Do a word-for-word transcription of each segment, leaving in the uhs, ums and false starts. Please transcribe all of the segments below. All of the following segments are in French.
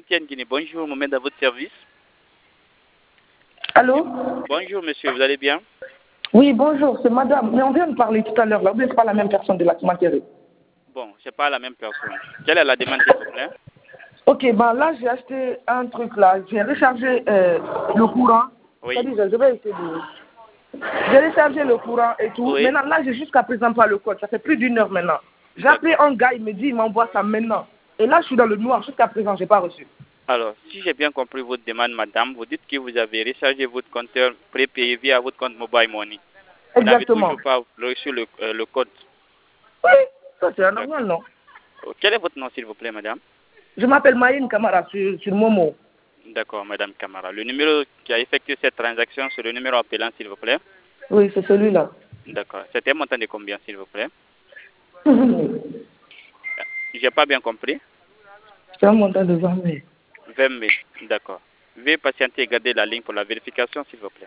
M T N Guinée, bonjour, Mohamed à votre service. Allô? Bonjour monsieur, vous allez bien? Oui, bonjour, c'est madame. Mais on vient de parler tout à l'heure, là. Vous n'êtes pas la même personne de la Matéré. Bon, c'est pas la même personne. Quelle est la demande, s'il vous plaît? Ok, ben là, j'ai acheté un truc là. J'ai rechargé euh, le courant. Oui. C'est-à-dire, je vais essayer de... J'ai rechargé le courant et tout. Oui. Maintenant, là, j'ai jusqu'à présent pas le code. Ça fait plus d'une heure maintenant. J'ai appelé un gars, il me dit, il m'envoie ça maintenant. Et là, je suis dans le noir. Jusqu'à présent, je n'ai pas reçu. Alors, si j'ai bien compris votre demande, madame, vous dites que vous avez rechargé votre compteur prépayé via votre compte Mobile Money. Vous n'avez Exactement. toujours pas reçu le, euh, le code. Oui, ça c'est normal, non? Quel est votre nom, s'il vous plaît, madame? Je m'appelle Maïne Kamara sur, sur Momo. D'accord, madame Kamara. Le numéro qui a effectué cette transaction, c'est le numéro appelant, s'il vous plaît? Oui, c'est celui-là. D'accord. C'était un montant de combien, s'il vous plaît? J'ai pas bien compris. C'est un montant de vingt mille. vingt mille, d'accord. Veuillez patienter et garder la ligne pour la vérification, s'il vous plaît.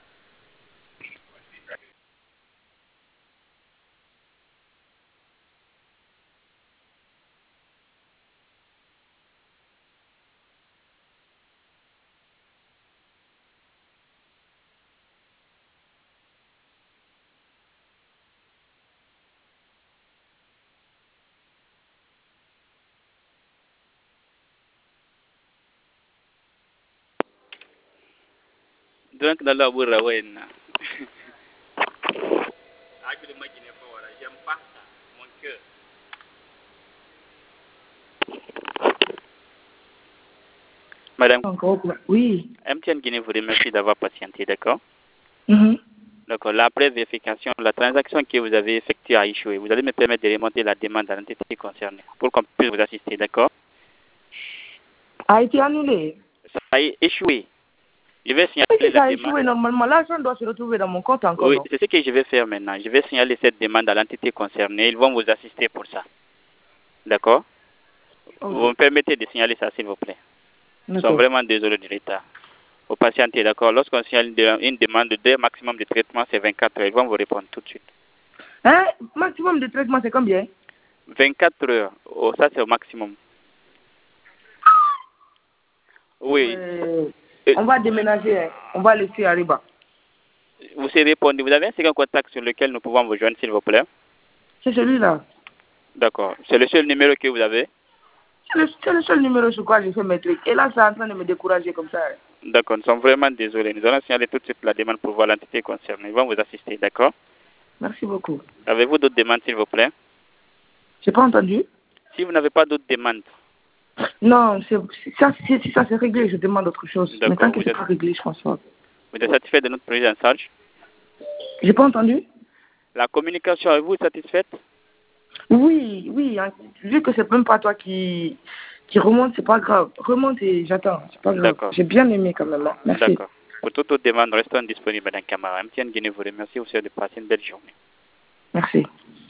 Donc, dans la bourra, ouais. J'aime pas ça, mon cœur. Madame, Encore, oui. M T N Guinée vous remercie d'avoir patienté, d'accord? Mm-hmm. D'accord. La pré-vérification, la transaction que vous avez effectuée a échoué. Vous allez me permettre de remonter la demande à l'entité concernée pour qu'on puisse vous assister, d'accord? A été annulé. Ça a échoué. Je vais signaler Si la ça a demande. échoué, normalement, l'argent doit se retrouver dans mon compte encore. Oui, Non? c'est ce que je vais faire maintenant. Je vais signaler cette demande à l'entité concernée. Ils vont vous assister pour ça. D'accord? Okay. Vous me permettez de signaler ça, s'il vous plaît. Nous sommes vraiment désolés du retard. Vous patientez, d'accord? Lorsqu'on signale une demande de maximum de traitement, c'est vingt-quatre heures. Ils vont vous répondre tout de suite. Hein? Maximum de traitement, c'est combien? vingt-quatre heures. Oh, ça, c'est au maximum. Oui. Euh, on va déménager. Hein. On va laisser à Riba. Vous savez répondre. Vous avez un second contact sur lequel nous pouvons vous joindre, s'il vous plaît? C'est celui-là. D'accord. C'est le seul numéro que vous avez? C'est le, le seul numéro sur quoi je fais mes trucs. Et là, c'est en train de me décourager comme ça. Hein. D'accord. Nous sommes vraiment désolés. Nous allons signaler tout de suite la demande pour voir l'entité concernée. Ils vont vous assister, d'accord? Merci beaucoup. Avez-vous d'autres demandes, s'il vous plaît? J'ai pas entendu. Si vous n'avez pas d'autres demandes. Non, c'est, ça, si, si ça c'est réglé, je demande autre chose. Mais tant que c'est êtes... pas réglé, je pense pas. Vous êtes satisfait de notre prise en charge? J'ai pas entendu. La communication, avez-vous satisfaite? Oui, oui. Hein, vu que c'est même pas toi qui, qui remonte, c'est pas grave. Remonte et j'attends. C'est pas grave. J'ai bien aimé quand même. Hein. Merci. D'accord. Pour toute autre demande, restons disponibles, Madame Camara. M T N Guinée vous remercie. Vous souhaite de passer une belle journée. Merci.